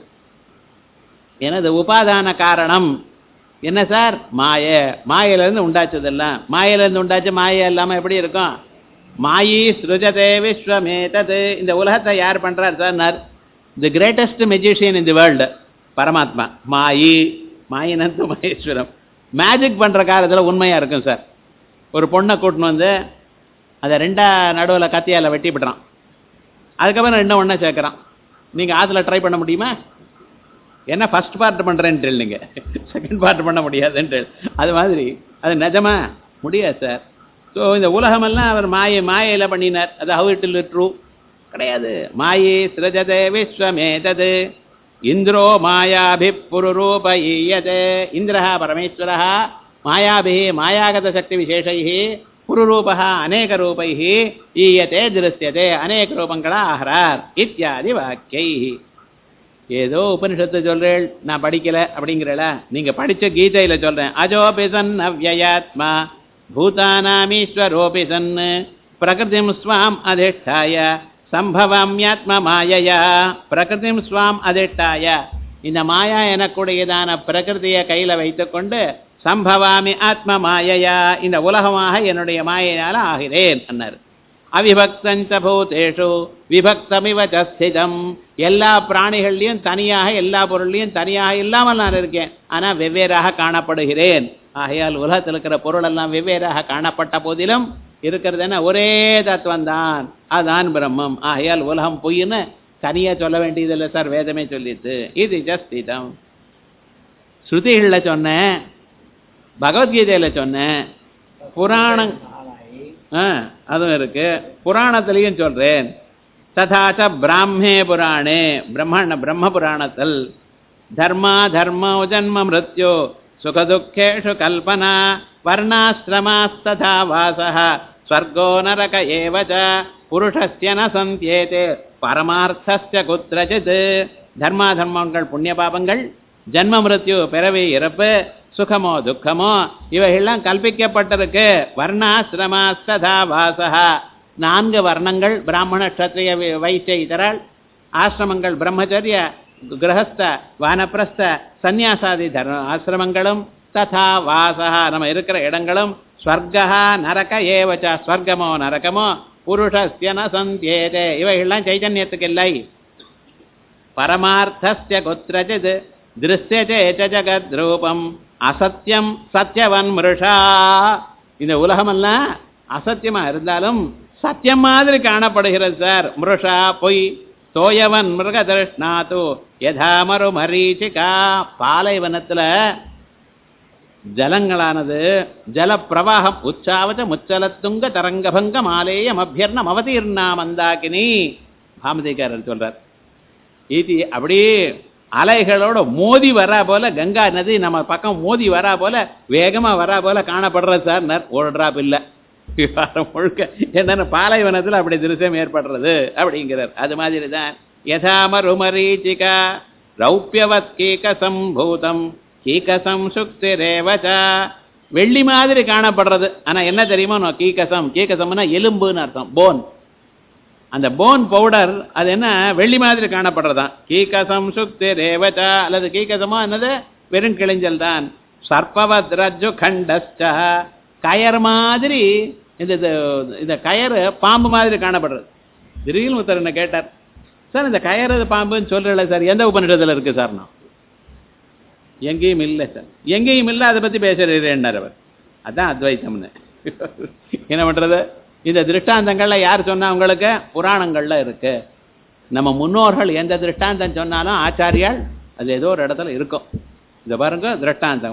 எனது உபாதான காரணம் என்ன சார்? மாய. மாயிலிருந்து உண்டாச்சதெல்லாம். மாயிலிருந்து உண்டாச்சு. மாயை இல்லாமல் எப்படி இருக்கும்? மாயி ஸ்ருஜதே விஸ்வமேதது. இந்த உலகத்தை யார் பண்றார் sir? The greatest magician in the world பரமாத்மா. மாயி மாயினந்து மகேஸ்வரம். மேஜிக் பண்ற காலத்தில் உண்மையா இருக்கும் சார். ஒரு பொண்ணை கூட்டின்னு வந்து அதை ரெண்டா நடுவில் கத்தியால் வெட்டி விடுறான். அதுக்கப்புறம் ரெண்டும் ஒன்றா சேர்க்குறான். நீங்கள் ஆற்றுல ட்ரை பண்ண முடியுமா? என்ன ஃபர்ஸ்ட் பார்ட் பண்ணுறேன்ட்டு நீங்கள் செகண்ட் பார்ட் பண்ண முடியாதுன்ட்டு. அது மாதிரி அது நிஜமா முடியாது சார். ஸோ இந்த உலகமெல்லாம் அவர் மாயை மாயையில் பண்ணினார். அது ஹவு இட் இல் ட்ரூ கிடையாது. மாயே சிரஜதே விஸ்வமேதது இந்திரோ மாயாபி புருரூபீயதே. இந்திரா பரமேஸ்வர மாயாபி மாயாகத சக்தி விசேஷை புருரூப அநேக ரூபை ஈயத்தே திருஷ்யதே. அநேக ரூபங்களா ஆகிறார் இத்தியாதி வாக்கியை. ஏதோ உபனிஷத்து சொல்றேள், நான் படிக்கல அப்படிங்கிறல. நீங்க படிச்ச கீதையில சொல்றேன். அஜோபி சன் அவ்யயாத்மா பூதானாமீஸ்வரோபி சன் பிரகிருதிம் ஸ்வாம் அதிஷ்டாய சம்பவாமியாத்ம மாயையா. பிரகிருதிம் ஸ்வாம் அதிஷ்டாய. இந்த மாயா எனக்குடையதான பிரகிருதியை கையில வைத்துக்கொண்டு சம்பவாமி ஆத்ம மாயையா இந்த உலகமாக என்னுடைய மாயையால ஆகிறேன் அன்னார். அவிபக்தஞ்ச பூதேஷு விபக்தமிவ ஸ்திதம். எல்லா பிராணிகள்லையும் தனியாக, எல்லா பொருள்லையும் தனியாக இல்லாமல் நான் இருக்கேன். ஆனால் வெவ்வேறாக காணப்படுகிறேன். ஆகையால் உலகத்தில் இருக்கிற பொருள் எல்லாம் வெவ்வேறாக காணப்பட்ட போதிலும் இருக்கிறது என்ன? ஒரே தத்துவம் தான். அதுதான் பிரம்மம். ஆகையால் உலகம் பொய்ன்னு தனியாக சொல்ல வேண்டியதில்லை சார். வேதமே சொல்லிட்டு இது ஜஸ்திதம். ஸ்ருதிகளில் சொன்னேன், பகவத்கீதையில் சொன்னேன், புராணம் ஆ அதுவும் இருக்கு, புராணத்திலையும் சொல்றேன். ததாச்ச பிராமே புராணே பிரம்மண பிரம்ம புராணத்தில் தர்மா தர்மோ ஜன்ம மிருத்யோ சுகதுக்கேஷு கல்பனா வர்ணாஸ்ரமாஸ்ததா வாசः ஸ்வர்கோ நரக ஏவ ச புருஷஸ்ய ந சந்த்யேதே பரமார்த்தஸ்ய குத்ரசித். தர்மா தர்மங்கள் புண்ணிய பாபங்கள், ஜன்ம மிருத்யு பிறவி இறப்பு, சுகமோ துக்கமோ இவைகள்லாம் கல்பிக்கப்பட்டிருக்கு. வர்ணாசிரமாஸ்ததா வாசஹா. நான்கு வர்ணங்கள் பிராமண க்ஷத்ரிய வைசிய இதரால். ஆசிரமங்கள் பிரம்மச்சரிய கிரகஸ்த வானப்பிரஸ்த சந்நியாசாதி தர்ம ஆசிரமங்களும் ததா வாசஹா நம்ம இருக்கிற இடங்களும் ஸ்வர்கா நரக ஏவச்ச ஸ்வர்கமோ நரகமோ புருஷஸ்ய ந சந்த்யேதே இவைகள்லாம் சைதன்யத்துக்கு இல்லை. பரமார்த்தஸ்ய குத்ரசித் திருஷ்யதே ச ஜகத்ரூபம் அசத்தியம் சத்யவன் மிருஷா. இந்த உலகமெல்லாம் அசத்தியமா இருந்தாலும் சத்தியம் மாதிரி காணப்படுகிறது சார். மிருஷா பொய். தோயவன் மிருக திருஷ்ணாத்து யதாமரு மரீச்சிகா. பாலைவனத்துல ஜலங்களானது ஜல பிரவாகம் உச்சாவச்ச முச்சலத்துங்க தரங்கபங்க மாலேயம் அபியர்ணம் அவதீர்ணா மந்தாகினி. பாமதிகாரர் சொல்றார். இது அப்படியே அலைகளோட மோதி வரா போல கங்கா நதி நம்ம பக்கம் மோதி வரா போல வேகமா வரா போல காணப்படுறது சார். ஓடுறாப் இல்லை முழுக்க. என்னென்ன பாலைவனத்தில் அப்படி திருஷ்யம் ஏற்படுறது அப்படிங்கிறார். அது மாதிரி தான் யதாமருமரீச்சிகா ரௌப்பியவத் கீகசம் பூதம் கீகசம் சுக்திரேவச. வெள்ளி மாதிரி காணப்படுறது. ஆனா என்ன தெரியுமா? கீகசம் கீகசம்னா எலும்புன்னு அர்த்தம், போன். அந்த போன் பவுடர் அது என்ன வெள்ளி மாதிரி காணப்படுறதான். கீகசம் சுக்தி ரேவச்சா அல்லது கீகசமா என்னது வெறும் கிழிஞ்சல் தான். சர்பவத் ரஜ்ஜு கண்டஸ்சா கயர் மாதிரி இந்த இந்த கயறு பாம்பு மாதிரி காணப்படுறது. திடீர்னு ஒருத்தர் என்ன கேட்டார், சார் இந்த கயறு பாம்புன்னு சொல்றல சார் எந்த உபநிஷத்துல இருக்கு சார்? நான் எங்கேயும் இல்லை சார். எங்கேயும் இல்லை, அதை பத்தி பேசுறேன்னார் அவர். அதான் அத்வைத்தம்னு. என்ன பண்றது? இந்த திருஷ்டாந்தங்கள்ல யார் சொன்னா உங்களுக்கு? புராணங்கள்ல இருக்கு. நம்ம முன்னோர்கள் எந்த திருஷ்டாந்தம் சொன்னாலும் ஆச்சாரியால் அது ஏதோ ஒரு இடத்துல இருக்கும். இந்த பாருங்க திருஷ்டாந்தம்.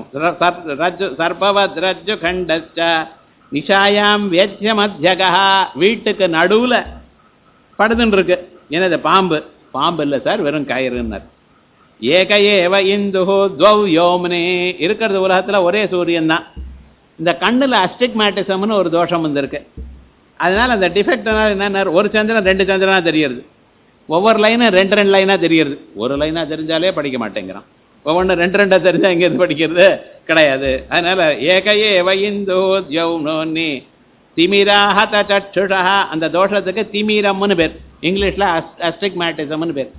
சர்பவத் ரஜ்ஜு கண்டஸ்ச நிஷாயாம் வேத்ய மத்யகா வீட்டுக்கு நடுவுல படுதுன்னு இருக்கு. என்னது? பாம்பு. பாம்பு இல்லை சார், வெறும் கயிறுன்னார். ஏக ஏவ இந்து துவௌ யோம்னே இருக்கிறது உலகத்துல ஒரே சூரியன் தான். இந்த கண்ணுல அஸ்டிக்மேட்டிசம்னு ஒரு தோஷம் வந்திருக்கு. அதனால அந்த டிஃபெக்ட்னால என்ன, ஒரு சந்திரன் ரெண்டு சந்திரனா தெரியுது. ஒவ்வொரு லைனும் ரெண்டு ரெண்டு லைனா தெரியுது. ஒரு லைனா தெரிஞ்சாலே படிக்க மாட்டேங்கிறான். ஒவ்வொன்று ரெண்டு ரெண்டா தெரிஞ்சா எங்கேருந்து படிக்கிறது? கிடையாது. அதனால ஏகையே வயிந்தோ யௌனோன்னி திமிராஹத சற்றுஷா அந்த தோஷத்துக்கு திமிரம்னு பேர். இங்கிலீஷ்ல அஸ்டிக்மேட்டிசம்னு பேர்.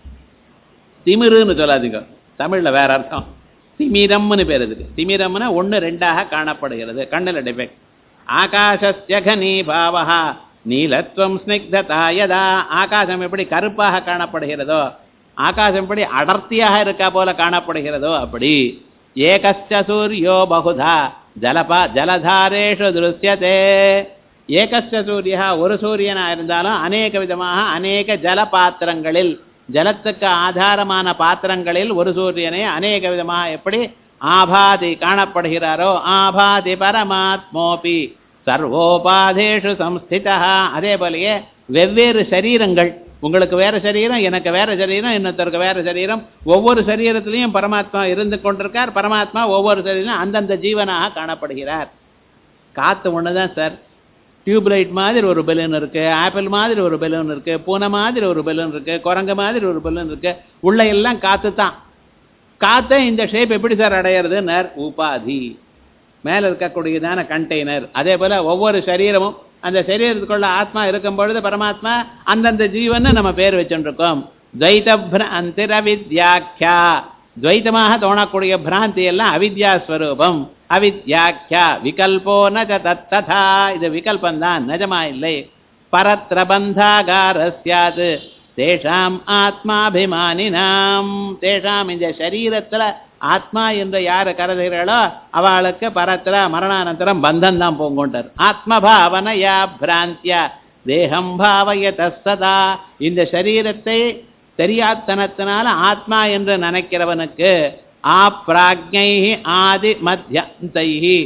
திமிருன்னு சொல்லாதீங்க, தமிழ்ல வேற அர்த்தம். திமிரம்னு பேர் இதுக்கு. திமிரம்னா ஒன்று ரெண்டாக காணப்படுகிறது கண்ணில் டிஃபெக்ட். ஆகாசஸ்ய கனீபாவஹா நீலத்வம் ஸ்னிக்ததா யதா ஆகாசம் எப்படி கருப்பாக காணப்படுகிறதோ, ஆகாசம் எப்படி அடர்த்தியாக இருக்கா போல காணப்படுகிறதோ அப்படி ஏகஸ்ய சூரியோ பகுதா ஜலபா ஜலதாரேஷு திருஷ்யதே. ஏகஸ்ய சூரியா ஒரு சூரியனா இருந்தாலும் அநேக விதமாக அநேக ஜல பாத்திரங்களில் ஜலத்துக்கு ஆதாரமான பாத்திரங்களில் ஒரு சூரியனை அநேக விதமாக எப்படி ஆபாதி காணப்படுகிறாரோ ஆபாதி பரமாத்மோபி சர்வோபாதேஷு சம்ஸ்திதா. அதே போலயே வெவ்வேறு சரீரங்கள், உங்களுக்கு வேற சரீரம், எனக்கு வேற சரீரம், இன்னொருத்தருக்கு வேற சரீரம், ஒவ்வொரு சரீரத்திலையும் பரமாத்மா இருந்து கொண்டிருக்கார். பரமாத்மா ஒவ்வொரு சரீரம் அந்தந்த ஜீவனாக காணப்படுகிறார். காத்து ஒண்ணுதான் சார். டியூப்லைட் மாதிரி ஒரு பெலூன் இருக்கு, ஆப்பிள் மாதிரி ஒரு பெலூன் இருக்கு, பூனை மாதிரி ஒரு பெலூன் இருக்கு, குரங்கு மாதிரி ஒரு பெலூன் இருக்கு. உள்ள எல்லாம் காத்து தான். காத்த இந்த ஷேப் எப்படி சார் அடையிறதுன்னர்? உபாதி, மேல இருக்கக்கூடியதான கண்டெய்னர். அதே போல ஒவ்வொரு சரீரமும் அந்த சரீரத்துக்குள்ள ஆத்மா இருக்கும் பொழுது பரமாத்மா அந்தந்த ஜீவன் நம்ம பேர் வச்சுருக்கோம். துவைத பிராந்திர அவித்யாக்கியா துவைத்தமாக தோணக்கூடிய பிராந்தி எல்லாம் அவித்யாஸ்வரூபம். அவித்யாக்கியா விகல்போ ந தத்ததா இது விகல்பந்தான், நிஜமா இல்லை. பரத்ரபந்தாகாரஸ்யாது தேஷாம் ஆத்மாபிமானினாம் தேஷாம் இந்த சரீரத்துல ஆத்மா என்று யாரு கருதுகிறாளோ அவளுக்கு பரத்திர மரணானந்தரம் பந்தம் தான் போங்கொண்டார். ஆத்மபாவனையா பிராந்தியா தேகம் பாவயத சதா இந்த சரீரத்தை தெரியாத்தனத்தினால ஆத்மா என்று நினைக்கிறவனுக்கு ஆப்ராஜ்ஞை ஆதி மத்தியந்தைஹி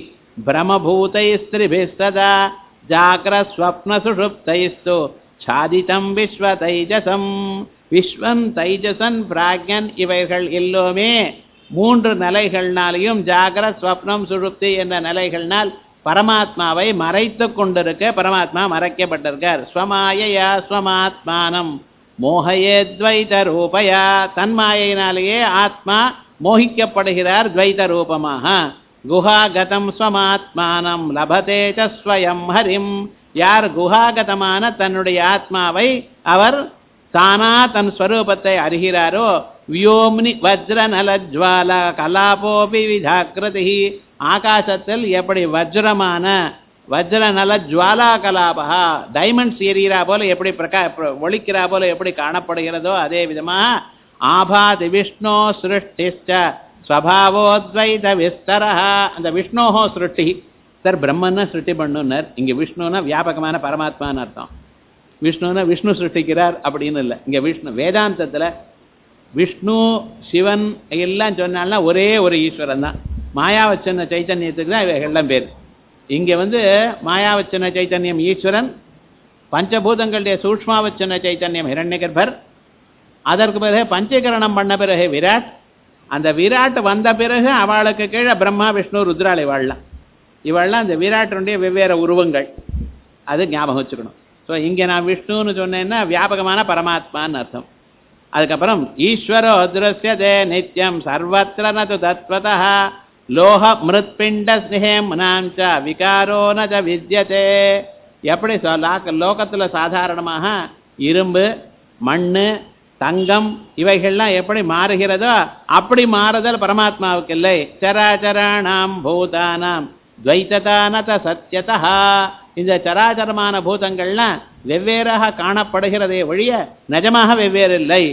பிரமபூதைஸ்திரிபிஸ்ததா ஜாக்ரஸ்வப்ன சுஷுப்தைஸ்து சாதிதம் விஸ்வ தைஜசம். விஸ்வன் தைஜசன் பிராக்ஞன் இவைகள் எல்லோருமே மூன்று நிலைகள்னாலையும் ஜாகர ஸ்வப்னம் சுழுப்தி என்ற நிலைகள்னால் பரமாத்மாவை மறைத்து கொண்டிருக்க பரமாத்மா மறைக்கப்பட்டிருக்கார். ஸ்வமாயையா ஸ்வமாத்மானம் மோகையே துவைத ரூபயா தன்மாயினாலேயே ஆத்மா மோகிக்கப்படுகிறார் துவைத ரூபமாக. குஹாகதம் ஸ்வமாத்மானம் லபதே ச ஸ்வயம் ஹரிம் யார் குஹாகதமான தன்னுடைய ஆத்மாவை அவர் தானா தன் ஸ்வரூபத்தை அறிகிறாரோ வியோம்னி வஜ்ர நலஜ்வால கலாபோபி விதாக்கிருதி ஆகாசத்தில் எப்படி வஜ்ரமான வஜ்ர நல ஜுவாலா கலாபா டைமண்ட்ஸ் எரிகிறா போல எப்படி பிரகா ஒளிக்கிறா போல எப்படி காணப்படுகிறதோ அதே விதமாக ஆபாதி விஷ்ணோ சிருஷ்டிஷ்ட ஸ்வபாவோத்வைத விஸ்தர அந்த விஷ்ணோஹோ சிருஷ்டி சார் பிரம்மன்னா சிருஷ்டி பண்ணுனர். இங்கே விஷ்ணுனா வியாபகமான பரமாத்மான்னு அர்த்தம். விஷ்ணுனா விஷ்ணு சிருஷ்டிக்கிறார் அப்படின்னு இல்லை. இங்கே விஷ்ணு வேதாந்தத்தில் விஷ்ணு சிவன் எல்லாம் சொன்னால்னா ஒரே ஒரு ஈஸ்வரன் தான். மாயாவச்சன சைத்தன்யத்துக்கு தான் இவைகள்லாம் பேர். இங்கே வந்து மாயாவச்சன சைத்தன்யம் ஈஸ்வரன், பஞ்சபூதங்களுடைய சூக்ஷ்மாவச்சன சைத்தன்யம் ஹிரண்யகர்பர், அதற்கு பிறகு பஞ்சகரணம் பண்ண பிறகு விராட், அந்த விராட் வந்த பிறகு அவளுக்கு கீழே பிரம்மா விஷ்ணு ருத்ராளை வாழலாம். இவெல்லாம் இந்த விராட்டினுடைய வெவ்வேறு உருவங்கள், அது ஞாபகம் வச்சுக்கணும். ஸோ இங்கே நான் விஷ்ணுன்னு சொன்னேன்னா வியாபகமான பரமாத்மான்னு அர்த்தம். அதுக்கப்புறம் ஈஸ்வரோ திருஷ்யதே நித்யம் சர்வத்திர நது தத்வதா லோக மிருத்பிண்ட ஸ்னேஹம் ச விகாரோ ந வித்யதே. எப்படி லோகத்தில் சாதாரணமாக இரும்பு, மண், தங்கம் இவைகள்லாம் எப்படி மாறுகிறதோ அப்படி மாறுதல் பரமாத்மாவுக்கு இல்லை. சராச்சராணாம் பூதானாம் துவைததானத சத்யதா. இந்த சராச்சரமான பூதங்கள்லாம் வெவ்வேறாக காணப்படுகிறதே ஒழிய நிஜமாக வெவ்வேறு இல்லை.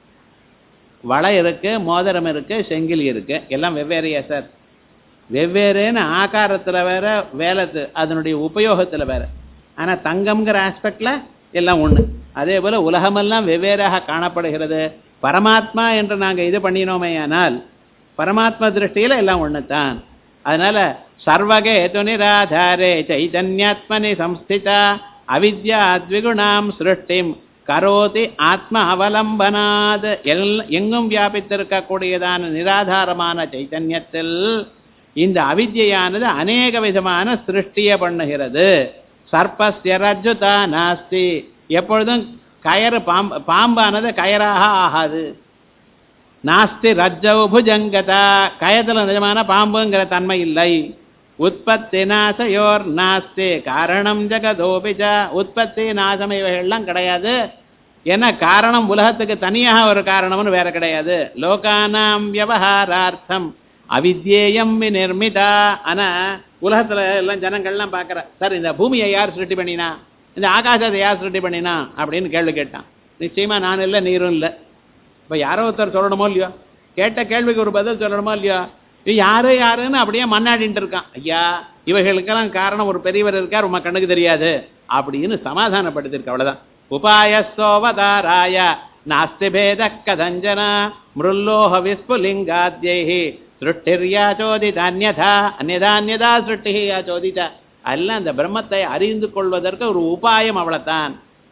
வளை இருக்கு, மோதிரம் இருக்கு, செங்கிலி இருக்கு, எல்லாம் வெவ்வேறையா சார்? வெவ்வேறுன்னு ஆகாரத்தில் வேற, வேலை அதனுடைய உபயோகத்தில் வேற. ஆனால் தங்கம்ங்கிற ஆஸ்பெக்டில் எல்லாம் ஒன்று. அதே போல் உலகமெல்லாம் வெவ்வேறாக காணப்படுகிறது. பரமாத்மா என்று நாங்கள் இது பண்ணினோமே ஆனால் பரமாத்மா திருஷ்டியில் எல்லாம் ஒன்று தான். அதனால் சர்வகே துனிராதாரே சைதன்யாத்மனி சம்ஸ்திதா அவித்யா அத்விகுணாம் சிருஷ்டிம் கரோதி ஆத்ம அவலம்பனாத். எல் எங்கும் வியாபித்திருக்கக்கூடியதான நிராதாரமான சைத்தன்யத்தில் இந்த அவித்யானது அநேக விதமான சிருஷ்டியை பண்ணுகிறது. சர்ப்பஸ்ய ரஜ்ஜுதா நாஸ்தி. எப்பொழுதும் கயறு பாம்பு பாம்பானது கயராக ஆகாது. நாஸ்தி ரஜ்ஜௌ புஜங்கதா. கயத்தில் நிஜமான பாம்புங்கிற தன்மை இல்லை. உற்பத்தி நாசயோர் நாஸ்தி காரணம் ஜெகதோபிச்ச. உற்பத்தி நாசம் இவைகள்லாம் கிடையாது. ஏன்னா காரணம் உலகத்துக்கு தனியாக ஒரு காரணம்னு வேற கிடையாது. லோகானாம் வியவஹாரார்த்தம் அவித்யேயம் நிர்மிதா. ஆனால் உலகத்தில் எல்லாம் ஜனங்கள்லாம் பார்க்குற, சார் இந்த பூமியை யார் சிருஷ்டி பண்ணினா, இந்த ஆகாசத்தை யார் சிருஷ்டி பண்ணினா அப்படின்னு கேள்வி கேட்டான். நிச்சயமாக நான் இல்லை, நீரும் இல்லை. இப்போ யாரோ ஒருத்தர் சொல்லணுமோ இல்லையோ, கேட்ட கேள்விக்கு ஒரு பதில் சொல்லணுமோ இல்லையோ. யாரு யாருன்னு அப்படியே மண்ணாடின்ட்டு இருக்கான். ஐயா இவைகளுக்கெல்லாம் காரணம் ஒரு பெரியவர் இருக்கார், உமா கண்ணுக்கு தெரியாது அப்படின்னு சமாதானப்படுத்திருக்கு. அவ்வளோதான். உபாயஸ்தோவதாராய நாஸ்தி பேத கதஞ்சன மிருல்லோக விஸ்புலிங்காத்யைஹி சிருஷ்டிர்யாச்சோதித அந்யதா அந்யதா அந்யதா சிருஷ்டிஹி யாச்சோதித. எல்லாம் அந்த பிரம்மத்தை அறிந்து கொள்வதற்கு ஒரு உபாயம், அவ்வளவுதான்.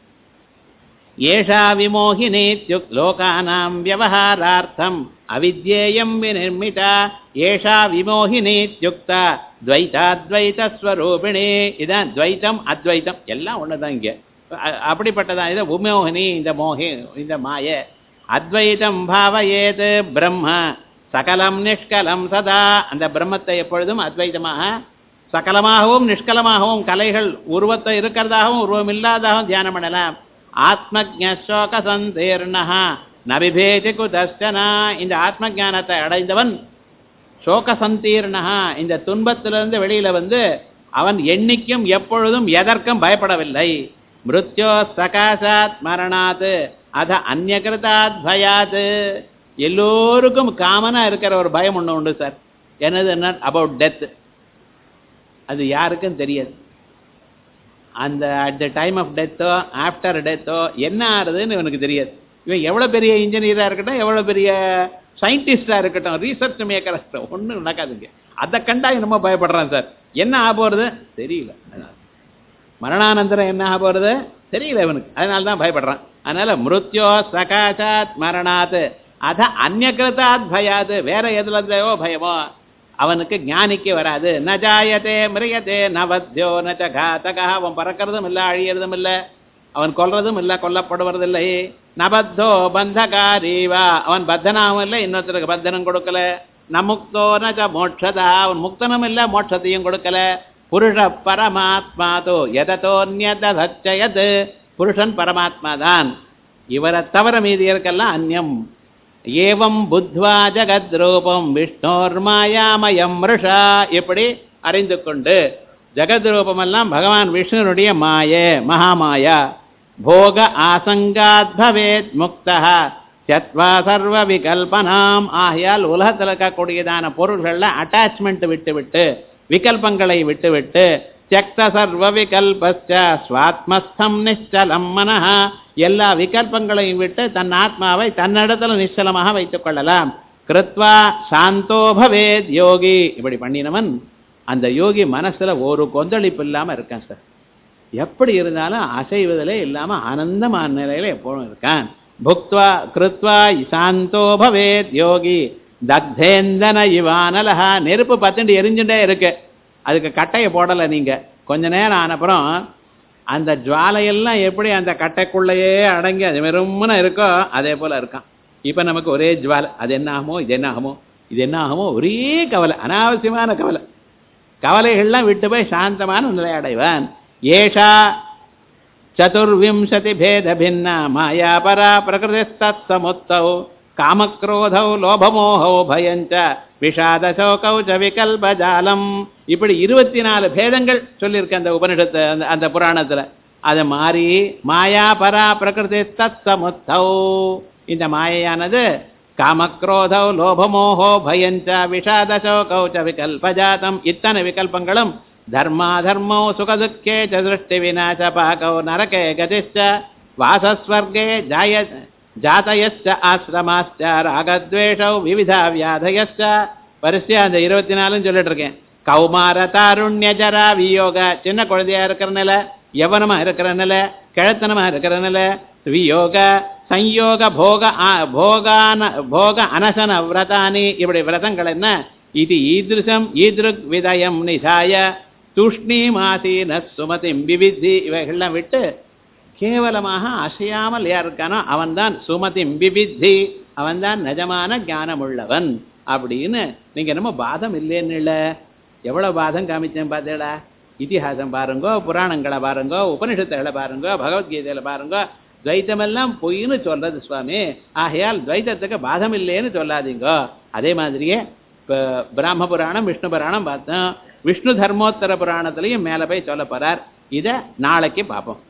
ஏஷா விமோகினீத்யுக் லோகானாம் வியவஹாரார்த்தம் அவித்யேயம் விநிர்மிதா. ஏஷா விமோகினீத்யுக்தா துவைதாத்வைத ஸ்வரூபிணி. இதான் துவைத்தம் அத்வைத்தம் எல்லாம் ஒண்ணுதான். இங்க அப்படிப்பட்டதான் இது உமோகினி, இந்த மோகி, இந்த மாய. அத்வைதம் பாவயேத் பிரம்ம சகலம் நிஷ்கலம் சதா. அந்த பிரம்மத்தை எப்பொழுதும் அத்வைதமாக சகலமாகவும் நிஷ்கலமாகவும், கலைகள் உருவத்தை இருக்கிறதாகவும் உருவம் இல்லாதாகவும் தியானம் பண்ணலாம். ஆத்மஜ்ஞசோக சந்தீர்ணஹா நபிபேதி குதஸ்டனா. இந்த ஆத்ம ஞானத்தை அடைந்தவன் சோக சந்தீர்ணஹா, இந்த துன்பத்திலிருந்து வெளியில வந்து அவன் என்னைக்கும் எப்பொழுதும் எதற்கும் பயப்படவில்லை. மிருத்யோ சகாசாத் மரணாத் அத அந்நியகிருதாத் பயாத். எல்லோருக்கும் காமனா இருக்கிற ஒரு பயம் ஒன்று உண்டு சார். என்னது என்ன? About death. அது யாருக்கும் தெரியாது. அந்த அட் த டைம் ஆஃப் டெத்தோ ஆஃப்டர் டெத்தோ என்ன ஆறுதுன்னு இவனுக்கு தெரியாது. இவன் எவ்வளோ பெரிய இன்ஜினியராக இருக்கட்டும், எவ்வளோ பெரிய சயின்டிஸ்டாக இருக்கட்டும், ரிசர்ச் மேக்கராக இருக்கட்டும், ஒன்றும் நடக்காதுங்க. அதை கண்டா என்னமோ பயப்படுறான் சார். என்ன ஆக போகிறது தெரியல. மரணானந்தரம் என்ன ஆக போகிறது தெரியல இவனுக்கு, அதனால தான் பயப்படுறான். அதனால மிருத்யோ சகாசாத் மரணாத் அத அந்நியகிருதாத் பயாது. வேற எதுல இருந்தோ பயமோ அவனுக்கு ஞானிக்கு வராது. ந ஜாயதே மிரியதே நவத்யோ நச்ச காத்தகா. அவன் பறக்கிறதும் இல்லை, அழியறதும் இல்லை, அவன் கொல்றதும் இல்லை, கொல்லப்படுவதில்லை. நபத்தோ பந்தகாரீவா. அவன் பத்தனாவும் இல்லை, இன்னொருத்தருக்கு பத்தனம் கொடுக்கல. நமுக்தோ நச்ச மோட்சதா. அவன் முக்தனும் இல்லை, மோட்சத்தையும் கொடுக்கல. புருஷ பரமாத்மாதோ எதத்தோன்யதச்சயது. புருஷன் பரமாத்மா தான். இவரை தவிர மீதி இருக்கெல்லாம் அந்யம். ஏவம் புத்வா ஜகத் ரூபம் விஷ்ணோர் மாயாமயம் மிருஷா. எப்படி அறிந்து கொண்டு ஜகத் ரூபமெல்லாம் பகவான் விஷ்ணுனுடைய மாய மகாமாயா. போக ஆசங்காத் பவேத் முக்தா சத்வா சர்வ விகல்பனாம். ஆகையால் உலகத்தில் இருக்கக்கூடியதான பொருள்களில் அட்டாச்மெண்ட் விட்டு விட்டு, விகல்பங்களை விட்டு விட்டு, தியக்த சர்வ விகல்பஸ்ச ஸ்வாத்மஸ்தம் நிச்சலம் மனஹ. எல்லா விகல்பங்களையும் விட்டு தன் ஆத்மாவை தன்னிடத்தில் நிச்சலமாக வைத்துக் கொள்ளலாம். கிருத்வா சாந்தோ பவேத் யோகி. இப்படி பண்ணினவன் அந்த யோகி மனசுல ஒரு கொந்தளிப்பு இல்லாம இருக்கான் சார். எப்படி இருந்தாலும் அசைவதிலே இல்லாம ஆனந்தமான நிலையில எப்போதும் இருக்கான். புக்த்வா கிருத்வா சாந்தோ பவேத் யோகி தக்தேந்தன இவானலஹா. நெருப்பு பத்துண்டு எரிஞ்சுட்டே இருக்கு, அதுக்கு கட்டையை போடலை நீங்க. கொஞ்ச நேரம் ஆனப்புறம் அந்த ஜுவாலையெல்லாம் எப்படி அந்த கட்டைக்குள்ளேயே அடங்கி அது வெறுமன இருக்கோ அதே போல இருக்கான். இப்ப நமக்கு ஒரே ஜுவாலை, அது என்ன ஆகுமோ இது என்ன ஆகுமோ இது என்ன ஆகுமோ ஒரே கவலை, அனாவசியமான கவலை. கவலைகள்லாம் விட்டு போய் சாந்தமான நிலை அடைவான். ஏஷா சதுர்விம்சதி பேத பின்ன மாயாபரா பிரகிருதிஸ்தத் சமுத்தௌ காமக்ரோதௌ லோபமோகௌ பயஞ்ச விஷாதசோகௌ ச விகல்பஜாலம். இப்படி இருபத்தி நாலு பேதங்கள் சொல்லியிருக்கு அந்த உபனிஷத்து, அந்த அந்த புராணத்துல. அதை மாறி மாயா பரா பிரகிருதி தத் சமுத்தௌ, இந்த மாயையானது காமக்ரோதௌ லோபமோகோ பயஞ்ச விஷாதசோகௌ ச விகல்பஜாதம், இத்தனை விகல்பங்களும் தர்மா தர்மோ சுகதுக்கே ச திருஷ்டி விநாச பாகௌ நரகே கதிஷ்ச வாசஸ்வர்கே ஜாய ஜாதயஸ்ச ஆசிரமாஸ்ச ராகத்வேஷௌ விவிதா வியாதயஸ்ச. வரிசையா அந்த இருபத்தி நாலும் சொல்லிட்டு இருக்கேன். கௌமார தாருண்ய ஜரா வியோக, சின்ன குழந்தையா இருக்கிற நிலை, யவனமா இருக்கிற நிலை, கிழத்தனமா இருக்கிற நிலை, வியோக சம்யோக போக போகான போக அனசன விரதானி, இப்படி விரதங்கள் என்ன, இது ஈதிருஷம் ஈதிருக் விதயம் நிசாய துஷ்ணீமாசீன சுமதிம் விவிதி, இவைகள்லாம் விட்டு கேவலமாக அசையாமல் யார் இருக்கானோ அவன்தான் சுமதிம் விவித்தி, அவன்தான் நிஜமான ஞானம் உள்ளவன் அப்படின்னு. நீங்க என்னமோ பாதம் இல்லைன்னு இல்லை, எவ்வளவு பாதம் காமிச்சேன் பார்த்தேடா. இதிகாசம் பாருங்கோ, புராணங்களை பாருங்கோ, உபனிஷத்துகளை பாருங்கோ, பகவத்கீதையில பாருங்கோ, துவைத்தமெல்லாம் பொய்ன்னு சொல்றது சுவாமி. ஆகையால் துவைத்தத்துக்கு பாதம் இல்லைன்னு சொல்லாதீங்கோ. அதே மாதிரியே இப்போ பிராம புராணம் விஷ்ணு புராணம் பார்த்தோம், விஷ்ணு தர்மோத்தர புராணத்திலையும் மேலே போய் சொல்ல போறார். இதை நாளைக்கு பார்ப்போம்.